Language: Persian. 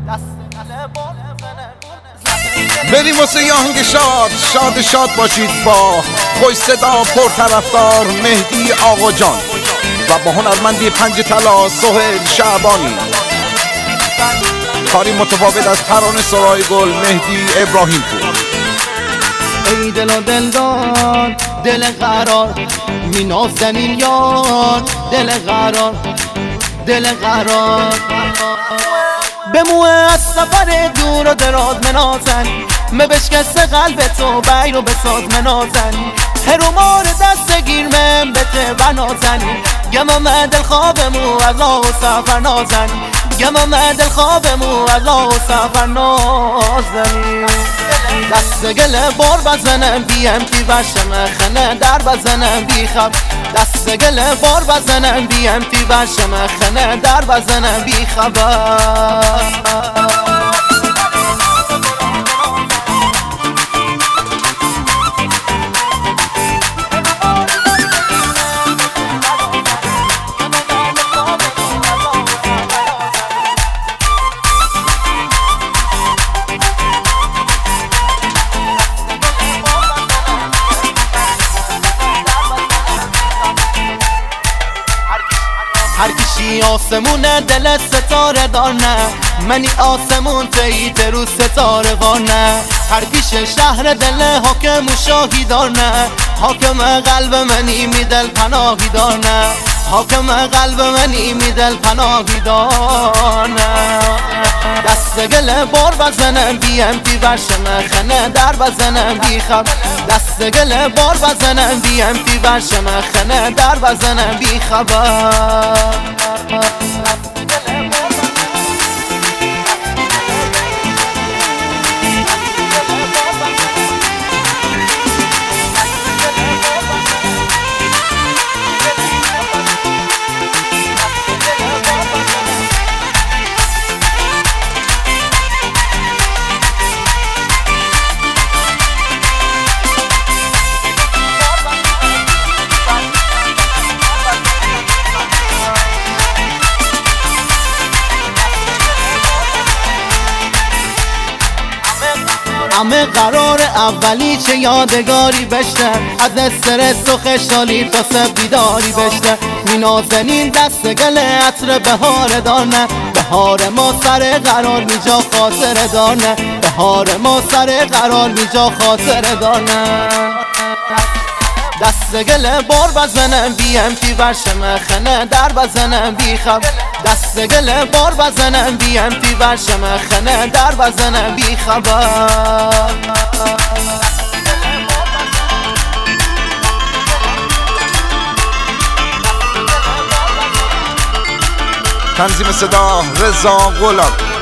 بریم واسه یه آهنگ شاد شاد شاد باشید با خوش صدا پرطرفدار مهدی آقا جان و با هنرمندی پنج طلا سهیل شعبانی. کاری متفاوت از ترانه سرای گل مهدی ابراهیم پور. ای دل و دلدار دل قرار مینازنین یار دل قرار دل قرار بموه از سفر دور و دراز منازن بشکست قلب تو بیر و بساز منازن هرومار دست گیر من بته و نازن گمم دل خوابمو از آه و سفر نازن گمم دل خوابمو از آه و سفر نازن دست گل بار بزنم بیم تی بشم خنه در بزنم بی خب دست گل بار بزنم بیم تی بشم خنه در بزنم بی خبر. هر کشی آسمونه دل ستاره دار نه منی آسمون تیت رو ستاره وار نه هر کش شهر دل حاکم و شاهی دار نه حاکم قلب منی می دل پناهی دار نه حاکم قلب منی می دل پناهی دار نه دست گل بار بزنم بیم تی برشم خنه در بزنم بی خب دست گل بار بزنم بیم تی برشم خنه در بزنم بی خبر. همه قرار اولی چه یادگاری بشته از استرس و خشحالی تا سب بیداری بشته مینازنین دست گل عطر بهار دارنه بهار ما سر قرار میجا خاطر دارنه بهار ما سر قرار میجا خاطر دارنه دست گل بار بزنم بیم تی برشم خنه در بزنم بی خب دست گل بار بزنم بیم تی برشم خنه در بزنم بی خبر. تنظیم صدا رضا غلام.